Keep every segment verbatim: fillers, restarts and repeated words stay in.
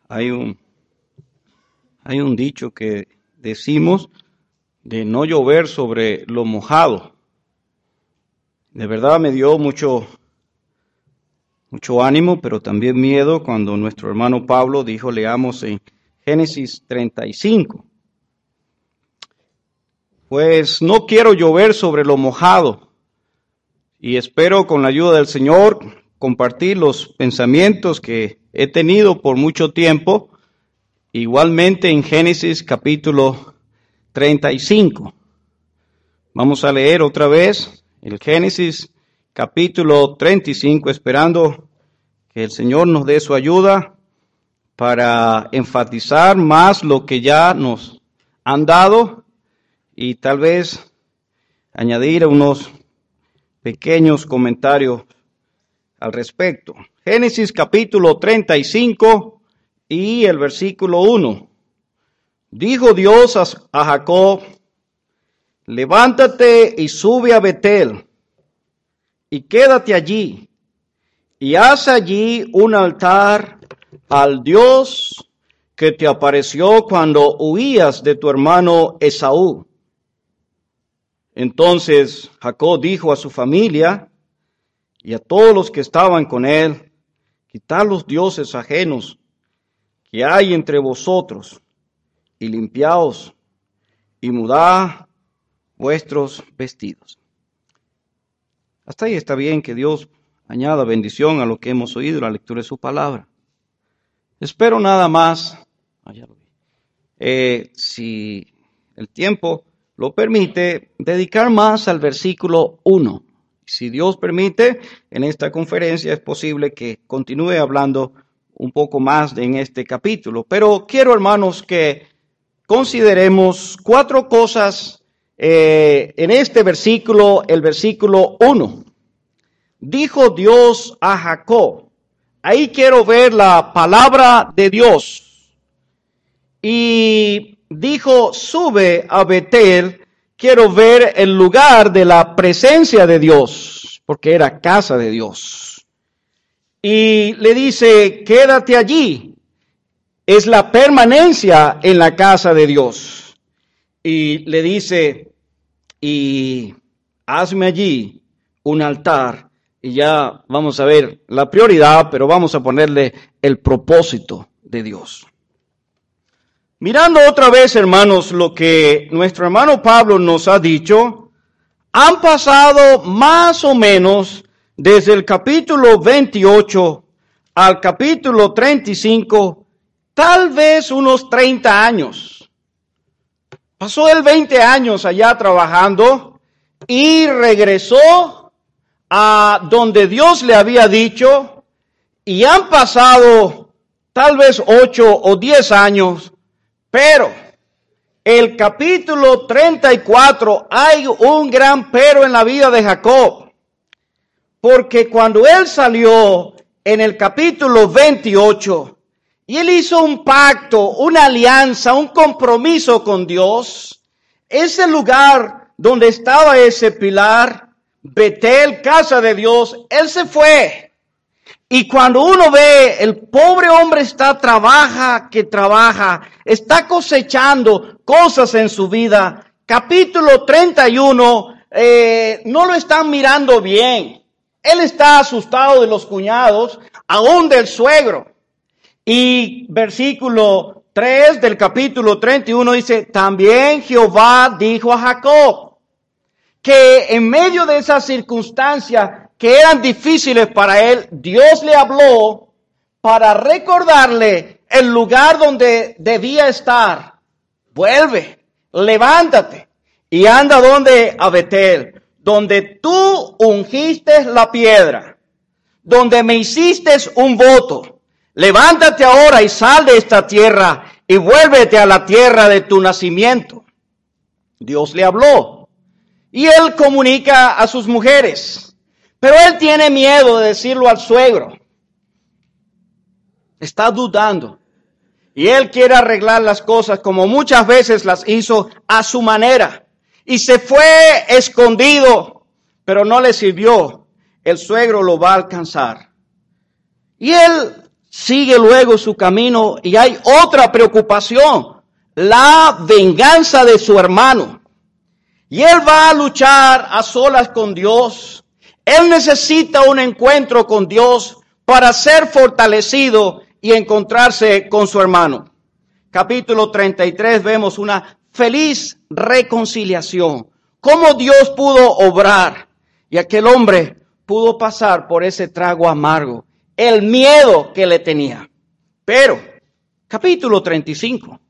Hay un, hay un dicho que decimos de no llover sobre lo mojado. De verdad me dio mucho, mucho ánimo, pero también miedo cuando nuestro hermano Pablo dijo, leamos en Génesis treinta y cinco. Pues no quiero llover sobre lo mojado y espero con la ayuda del Señor compartir los pensamientos que he tenido por mucho tiempo, igualmente en Génesis capítulo treinta y cinco. Vamos a leer otra vez el Génesis capítulo treinta y cinco, esperando que el Señor nos dé su ayuda para enfatizar más lo que ya nos han dado y tal vez añadir unos pequeños comentarios al respecto. Génesis capítulo treinta y cinco y el versículo uno. Dijo Dios a Jacob, levántate y sube a Betel y quédate allí y haz allí un altar al Dios que te apareció cuando huías de tu hermano Esaú. Entonces Jacob dijo a su familia y a todos los que estaban con él, quitad los dioses ajenos que hay entre vosotros y limpiaos y mudad vuestros vestidos. Hasta ahí está bien, que Dios añada bendición a lo que hemos oído, la lectura de su palabra. Espero nada más, eh, si el tiempo lo permite, dedicar más al versículo uno. Si Dios permite, en esta conferencia es posible que continúe hablando un poco más en este capítulo. Pero quiero, hermanos, que consideremos cuatro cosas eh, en este versículo, el versículo uno. Dijo Dios a Jacob. Ahí quiero ver la palabra de Dios. Y dijo, sube a Betel. Quiero ver el lugar de la presencia de Dios, porque era casa de Dios. Y le dice, quédate allí. Es la permanencia en la casa de Dios. Y le dice, y hazme allí un altar. Y ya vamos a ver la prioridad, pero vamos a ponerle el propósito de Dios. Mirando otra vez, hermanos, lo que nuestro hermano Pablo nos ha dicho, han pasado más o menos desde el capítulo veintiocho al capítulo treinta y cinco, tal vez unos treinta años. Pasó él veinte años allá trabajando y regresó a donde Dios le había dicho, y han pasado tal vez ocho o diez años. Pero el capítulo treinta y cuatro hay un gran pero en la vida de Jacob. Porque cuando él salió en el capítulo veintiocho y él hizo un pacto, una alianza, un compromiso con Dios, ese lugar donde estaba ese pilar, Betel, casa de Dios, él se fue. Y cuando uno ve, el pobre hombre está, trabaja, que trabaja, está cosechando cosas en su vida. Capítulo treinta y uno, eh, no lo están mirando bien. Él está asustado de los cuñados, aún del suegro. Y versículo tres del capítulo treinta y uno dice, también Jehová dijo a Jacob, que en medio de esas circunstancias que eran difíciles para él, Dios le habló para recordarle el lugar donde debía estar. Vuelve, levántate y anda donde a Betel, donde tú ungiste la piedra, donde me hiciste un voto. Levántate ahora y sal de esta tierra y vuélvete a la tierra de tu nacimiento. Dios le habló y él comunica a sus mujeres. Pero él tiene miedo de decirlo al suegro. Está dudando. Y él quiere arreglar las cosas como muchas veces las hizo a su manera. Y se fue escondido, pero no le sirvió. El suegro lo va a alcanzar. Y él sigue luego su camino y hay otra preocupación, la venganza de su hermano. Y él va a luchar a solas con Dios. Él necesita un encuentro con Dios para ser fortalecido y encontrarse con su hermano. Capítulo treinta y tres vemos una feliz reconciliación. Cómo Dios pudo obrar y aquel hombre pudo pasar por ese trago amargo. El miedo que le tenía. Pero, capítulo treinta y cinco.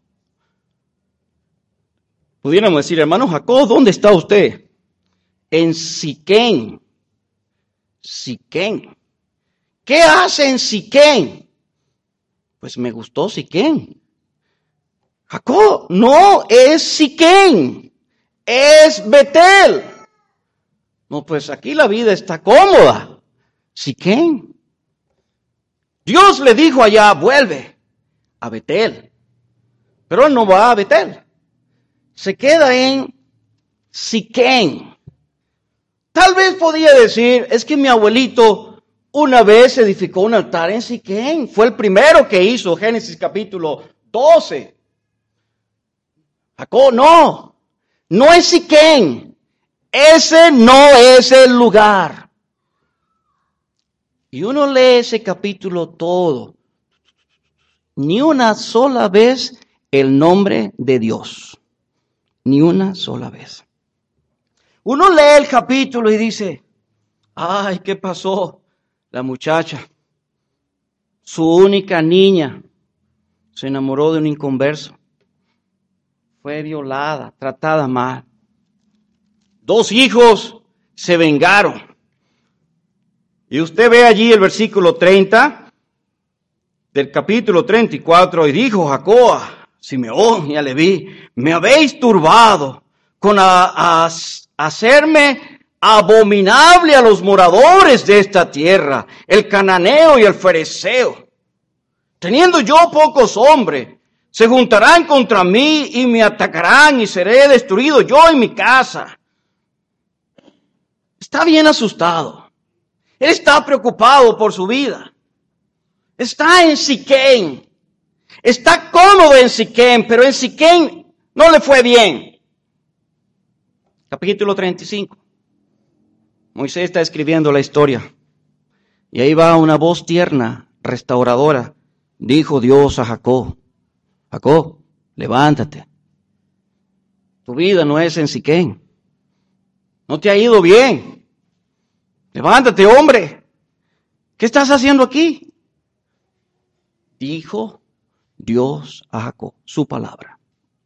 Pudiéramos decir, hermano Jacob, ¿dónde está usted? En Siquén. Siquén. ¿Qué hace en Siquén? Pues me gustó Siquén. Jacob, no es Siquén, es Betel. No, pues aquí la vida está cómoda. Siquén. Dios le dijo allá, vuelve a Betel. Pero él no va a Betel. Se queda en Siquén. Tal vez podía decir, es que mi abuelito una vez edificó un altar en Siquén. Fue el primero que hizo, Génesis capítulo doce. Jacob, no, no es Siquén. Ese no es el lugar. Y uno lee ese capítulo todo. Ni una sola vez el nombre de Dios. Ni una sola vez. Uno lee el capítulo y dice, ay, ¿qué pasó? La muchacha, su única niña, se enamoró de un inconverso. Fue violada, tratada mal. Dos hijos se vengaron. Y usted ve allí el versículo treinta del capítulo treinta y cuatro, y dijo Jacob a Simeón y a Leví, me habéis turbado con a, a, hacerme abominable a los moradores de esta tierra, el cananeo y el fereceo. Teniendo yo pocos hombres, se juntarán contra mí y me atacarán y seré destruido yo y mi casa. Está bien asustado. Él está preocupado por su vida. Está en Siquén. Está cómodo en Siquén, pero en Siquén no le fue bien. Capítulo treinta y cinco. Moisés está escribiendo la historia. Y ahí va una voz tierna, restauradora. Dijo Dios a Jacob, Jacob, levántate. Tu vida no es en Siquén. No te ha ido bien. Levántate, hombre. ¿Qué estás haciendo aquí? Dijo Dios a Jacob, su palabra.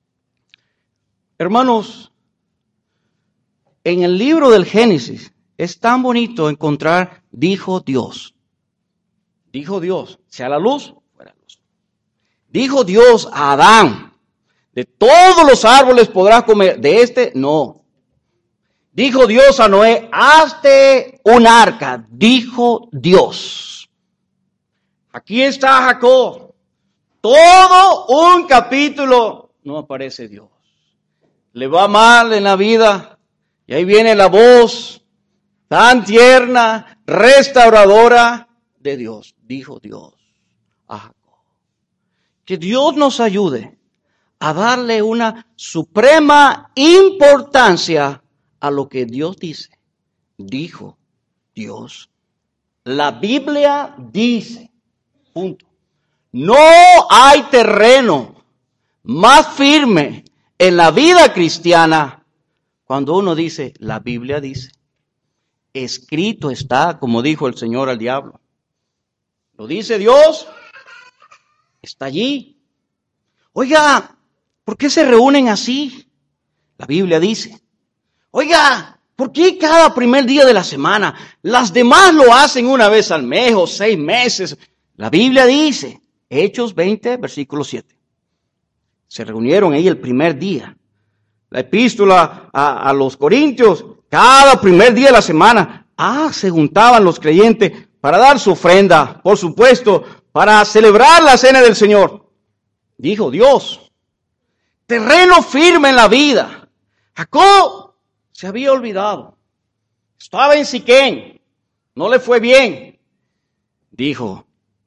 Hermanos, en el libro del Génesis es tan bonito encontrar, dijo Dios. Dijo Dios, sea la luz, fuera luz. Dijo Dios a Adán, de todos los árboles podrás comer, de este no. Dijo Dios a Noé, hazte un arca, dijo Dios. Aquí está Jacob, todo un capítulo, no aparece Dios. Le va mal en la vida, y ahí viene la voz tan tierna, restauradora de Dios, dijo Dios a Jacob. Que Dios nos ayude a darle una suprema importancia a lo que Dios dice. Dijo Dios. La Biblia dice, punto. No hay terreno más firme en la vida cristiana cuando uno dice, la Biblia dice. Escrito está, como dijo el Señor al diablo. Lo dice Dios, está allí. Oiga, ¿por qué se reúnen así? La Biblia dice. Oiga, ¿por qué cada primer día de la semana? Las demás lo hacen una vez al mes o seis meses. La Biblia dice, Hechos veinte, versículo siete. Se reunieron ahí el primer día. La epístola a, a los Corintios, cada primer día de la semana. Ah, se juntaban los creyentes para dar su ofrenda, por supuesto, para celebrar la cena del Señor. Dijo Dios, terreno firme en la vida. Jacob se había olvidado. Estaba en Siquén, no le fue bien. Dijo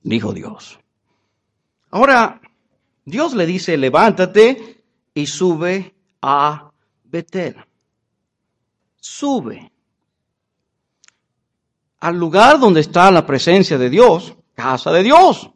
dijo Dios. Ahora, Dios le dice, levántate y sube a Betel. Sube al lugar donde está la presencia de Dios, casa de Dios.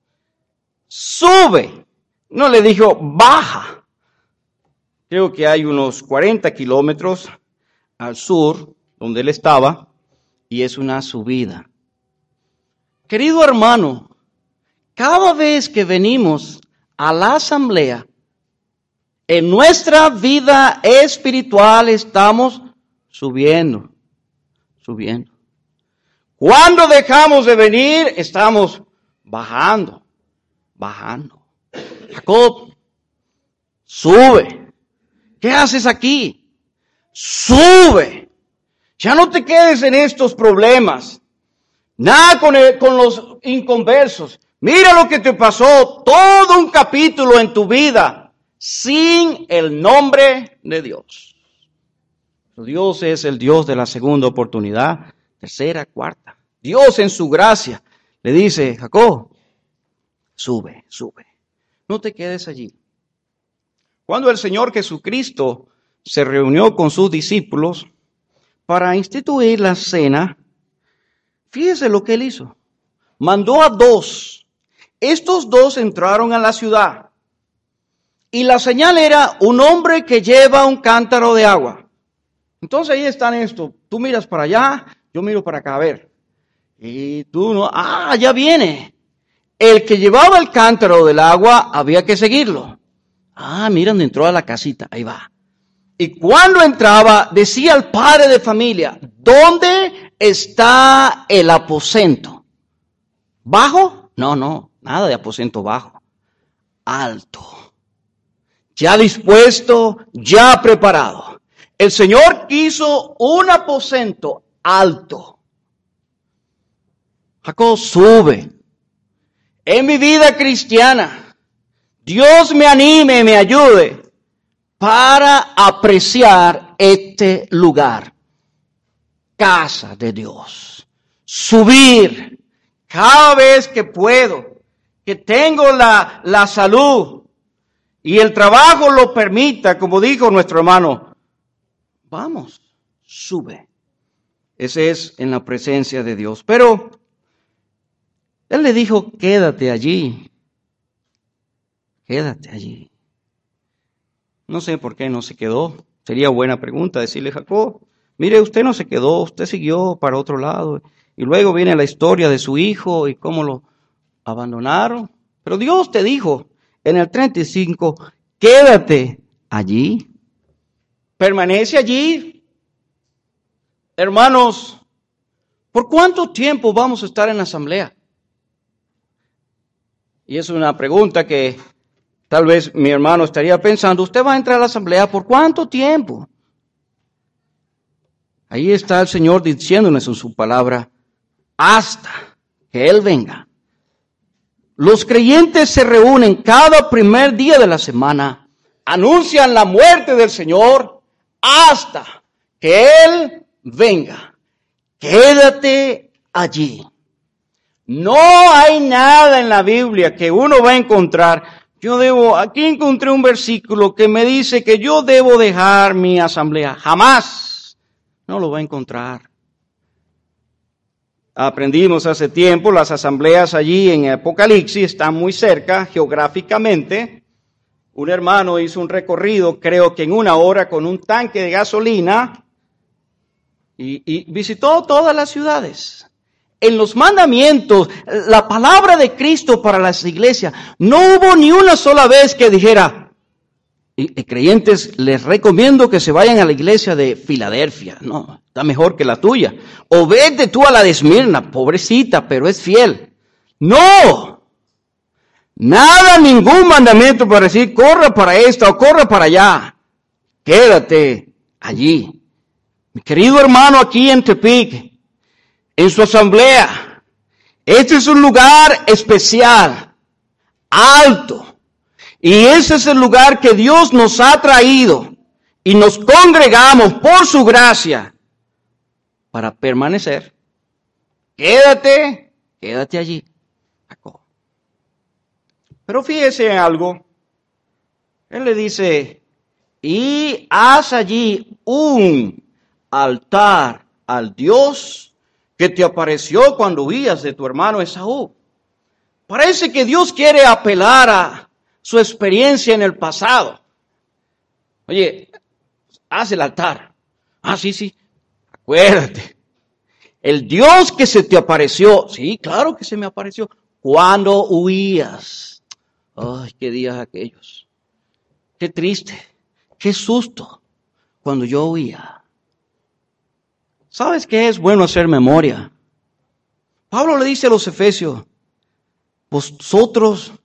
Sube. No le dijo, baja. Creo que hay unos cuarenta kilómetros al sur, donde él estaba, y es una subida. Querido hermano, cada vez que venimos a la asamblea, en nuestra vida espiritual estamos subiendo, subiendo. Cuando dejamos de venir, estamos bajando, bajando. Jacob, sube. ¿Qué haces aquí? Sube. Ya no te quedes en estos problemas. Nada con, el, con los inconversos. Mira lo que te pasó, todo un capítulo en tu vida sin el nombre de Dios. Dios es el Dios de la segunda oportunidad, tercera, cuarta. Dios en su gracia le dice, Jacob, sube, sube. No te quedes allí. Cuando el Señor Jesucristo se reunió con sus discípulos para instituir la cena, fíjese lo que él hizo. Mandó a dos. Estos dos entraron a la ciudad. Y la señal era un hombre que lleva un cántaro de agua. Entonces ahí están estos. Tú miras para allá, yo miro para acá, a ver. Y tú no, ah, ya viene. El que llevaba el cántaro del agua había que seguirlo. Ah, miran, entró a la casita, ahí va. Y cuando entraba, decía el padre de familia, ¿dónde está el aposento? ¿Bajo? No, no, nada de aposento bajo. Alto. Ya dispuesto, ya preparado. El Señor quiso un aposento alto. Jacob, sube. En mi vida cristiana, Dios me anime, me ayude para apreciar este lugar. Casa de Dios. Subir cada vez que puedo, que tengo la, la salud y el trabajo lo permita, como dijo nuestro hermano, vamos, sube. Ese es en la presencia de Dios. Pero él le dijo, quédate allí. Quédate allí. No sé por qué no se quedó. Sería buena pregunta decirle, Jacob, mire, usted no se quedó, usted siguió para otro lado. Y luego viene la historia de su hijo y cómo lo abandonaron. Pero Dios te dijo en el treinta y cinco, quédate allí. Permanece allí. Hermanos, ¿por cuánto tiempo vamos a estar en la asamblea? Y es una pregunta que tal vez mi hermano estaría pensando, ¿usted va a entrar a la asamblea por cuánto tiempo? Ahí está el Señor diciéndonos en su palabra, hasta que Él venga. Los creyentes se reúnen cada primer día de la semana, anuncian la muerte del Señor hasta que Él venga. Quédate allí. No hay nada en la Biblia que uno va a encontrar. Yo debo, aquí encontré un versículo que me dice que yo debo dejar mi asamblea. Jamás. No lo va a encontrar. Aprendimos hace tiempo, las asambleas allí en Apocalipsis están muy cerca geográficamente. Un hermano hizo un recorrido, creo que en una hora, con un tanque de gasolina y, y visitó todas las ciudades. En los mandamientos, la palabra de Cristo para las iglesias, no hubo ni una sola vez que dijera, y, y creyentes, les recomiendo que se vayan a la iglesia de Filadelfia. No, está mejor que la tuya. O vete tú a la de Esmirna, pobrecita, pero es fiel. No, nada, ningún mandamiento para decir, corra para esta o corra para allá. Quédate allí. Mi querido hermano aquí en Tepic, en su asamblea, este es un lugar especial, alto, y ese es el lugar que Dios nos ha traído y nos congregamos por su gracia para permanecer. Quédate, quédate allí. Jacob. Pero fíjese en algo. Él le dice, y haz allí un altar al Dios que te apareció cuando huías de tu hermano Esaú. Parece que Dios quiere apelar a su experiencia en el pasado. Oye, haz el altar. Ah, sí, sí. Acuérdate. El Dios que se te apareció. Sí, claro que se me apareció. Cuando huías. Ay, qué días aquellos. Qué triste. Qué susto. Cuando yo huía. ¿Sabes qué es bueno hacer memoria? Pablo le dice a los efesios, vosotros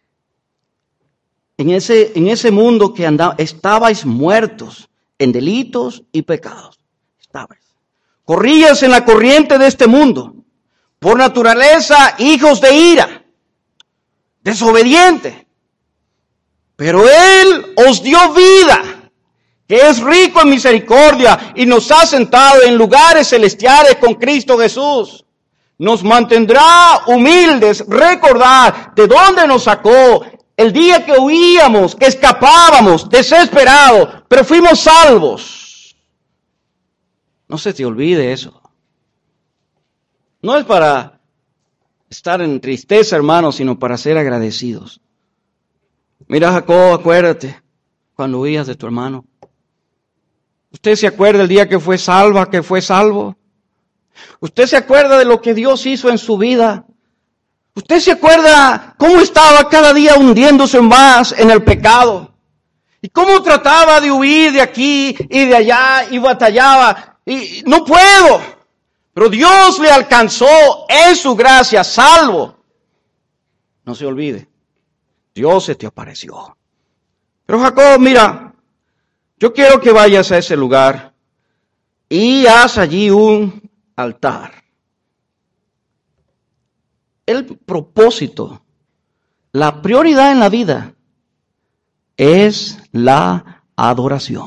en ese, en ese mundo que andaba, estabais muertos en delitos y pecados. Estabais. Corrías en la corriente de este mundo. Por naturaleza, hijos de ira. Desobedientes. Pero Él os dio vida, que es rico en misericordia y nos ha sentado en lugares celestiales con Cristo Jesús. Nos mantendrá humildes, recordar de dónde nos sacó el día que huíamos, que escapábamos, desesperados, pero fuimos salvos. No se te olvide eso. No es para estar en tristeza, hermano, sino para ser agradecidos. Mira, Jacob, acuérdate cuando huías de tu hermano. ¿Usted se acuerda el día que fue salva, que fue salvo? ¿Usted se acuerda de lo que Dios hizo en su vida? ¿Usted se acuerda cómo estaba cada día hundiéndose más en el pecado? ¿Y cómo trataba de huir de aquí y de allá y batallaba? Y no puedo. Pero Dios le alcanzó en su gracia, salvo. No se olvide, Dios se te apareció. Pero Jacob, mira, yo quiero que vayas a ese lugar y haz allí un altar. El propósito, la prioridad en la vida es la adoración.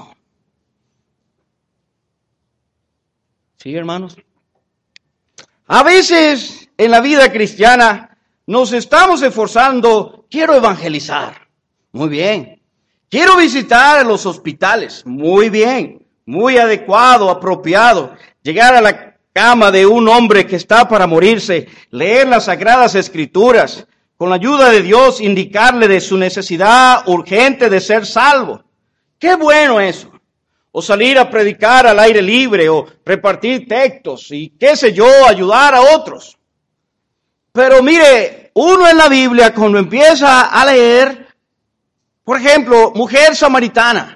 ¿Sí, hermanos? A veces en la vida cristiana nos estamos esforzando, quiero evangelizar, muy bien. Quiero visitar los hospitales, muy bien, muy adecuado, apropiado. Llegar a la cama de un hombre que está para morirse, leer las Sagradas Escrituras, con la ayuda de Dios indicarle de su necesidad urgente de ser salvo. ¡Qué bueno eso! O salir a predicar al aire libre, o repartir textos, y qué sé yo, ayudar a otros. Pero mire, uno en la Biblia cuando empieza a leer, por ejemplo, mujer samaritana,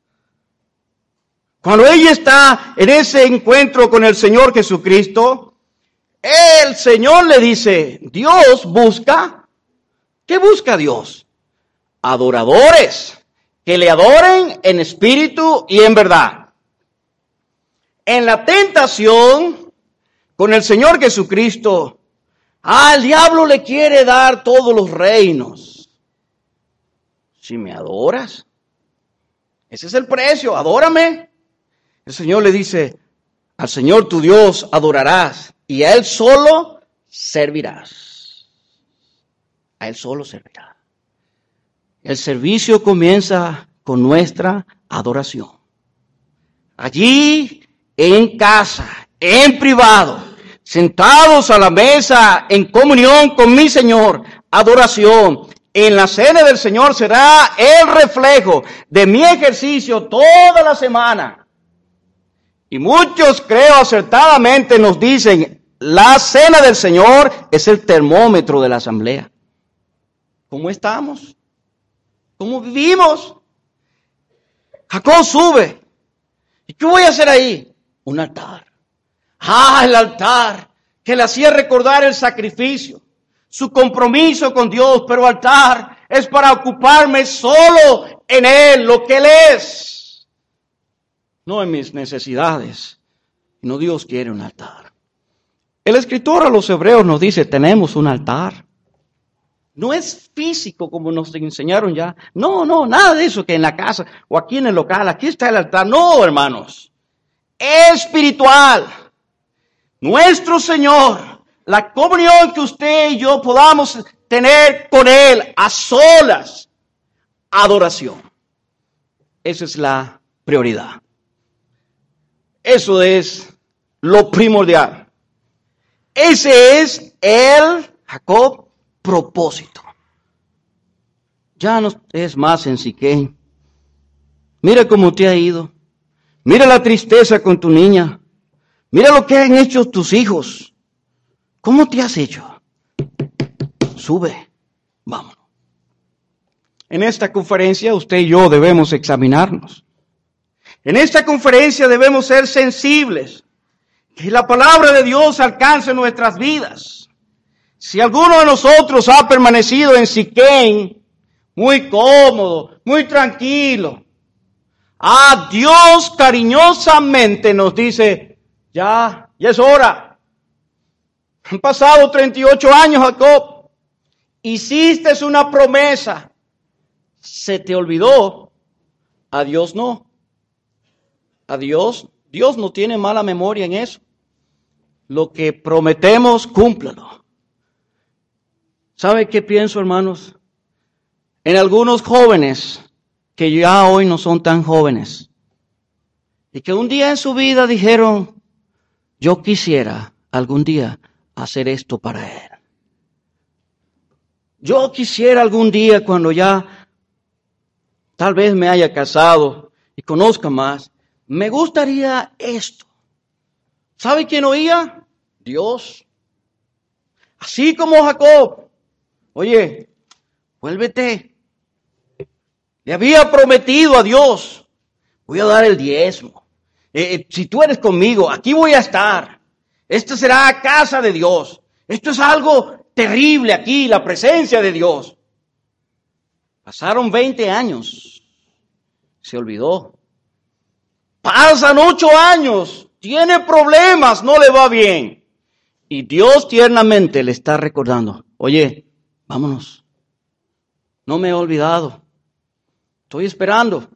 cuando ella está en ese encuentro con el Señor Jesucristo, el Señor le dice, Dios busca, ¿qué busca Dios? Adoradores, que le adoren en espíritu y en verdad. En la tentación, con el Señor Jesucristo, al diablo le quiere dar todos los reinos. Si me adoras, ese es el precio, adórame. El Señor le dice, al Señor tu Dios adorarás y a Él solo servirás. A Él solo servirás. El servicio comienza con nuestra adoración. Allí, en casa, en privado, sentados a la mesa, en comunión con mi Señor, adoración. En la cena del Señor será el reflejo de mi ejercicio toda la semana. Y muchos, creo acertadamente, nos dicen, la cena del Señor es el termómetro de la asamblea. ¿Cómo estamos? ¿Cómo vivimos? Jacob sube. ¿Y qué voy a hacer ahí? Un altar. Ah, el altar que le hacía recordar el sacrificio, su compromiso con Dios, pero altar es para ocuparme solo en Él, lo que Él es. No en mis necesidades. No, Dios quiere un altar. El escritor a los hebreos nos dice, tenemos un altar. No es físico como nos enseñaron ya. No, no, nada de eso que en la casa o aquí en el local, aquí está el altar. No, hermanos. Espiritual. Nuestro Señor, la comunión que usted y yo podamos tener con Él a solas. Adoración. Esa es la prioridad. Eso es lo primordial. Ese es el, Jacob, propósito. Ya no es más en Siquén. Mira cómo te ha ido. Mira la tristeza con tu niña. Mira lo que han hecho tus hijos. ¿Cómo te has hecho? Sube, vámonos. En esta conferencia usted y yo debemos examinarnos. En esta conferencia debemos ser sensibles. Que la palabra de Dios alcance nuestras vidas. Si alguno de nosotros ha permanecido en Siquén, muy cómodo, muy tranquilo, a Dios cariñosamente nos dice, ya, ya es hora. Han pasado treinta y ocho años, Jacob. Hiciste una promesa. Se te olvidó. A Dios no. A Dios, Dios no tiene mala memoria en eso. Lo que prometemos, cúmplalo. ¿Sabe qué pienso, hermanos? En algunos jóvenes que ya hoy no son tan jóvenes y que un día en su vida dijeron, yo quisiera algún día hacer esto para Él. Yo quisiera algún día cuando ya tal vez me haya casado y conozca más, me gustaría esto. ¿Sabe quién oía? Dios. Así como Jacob. Oye, vuélvete. Le había prometido a Dios, voy a dar el diezmo. Eh, si tú eres conmigo, aquí voy a estar. Esta será casa de Dios. Esto es algo terrible aquí, la presencia de Dios. Pasaron veinte años. Se olvidó. Pasan ocho años. Tiene problemas, no le va bien. Y Dios tiernamente le está recordando, oye, vámonos. No me he olvidado. Estoy esperando.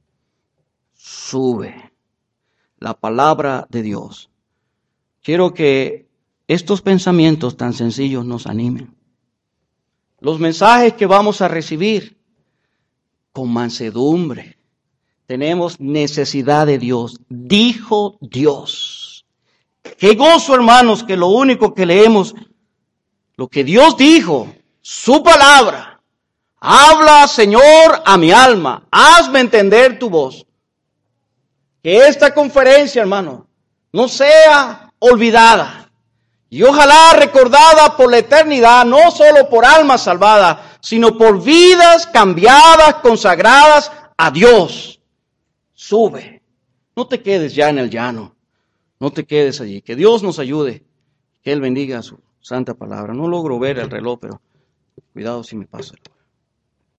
Sube. La palabra de Dios. Quiero que estos pensamientos tan sencillos nos animen. Los mensajes que vamos a recibir con mansedumbre. Tenemos necesidad de Dios. Dijo Dios. Qué gozo, hermanos, que lo único que leemos, lo que Dios dijo, su palabra. Habla, Señor, a mi alma. Hazme entender tu voz. Que esta conferencia, hermano, no sea olvidada. Y ojalá recordada por la eternidad, no solo por almas salvadas, sino por vidas cambiadas, consagradas a Dios. Sube. No te quedes ya en el llano. No te quedes allí. Que Dios nos ayude. Que Él bendiga su santa palabra. No logro ver el reloj, pero cuidado si me pasa.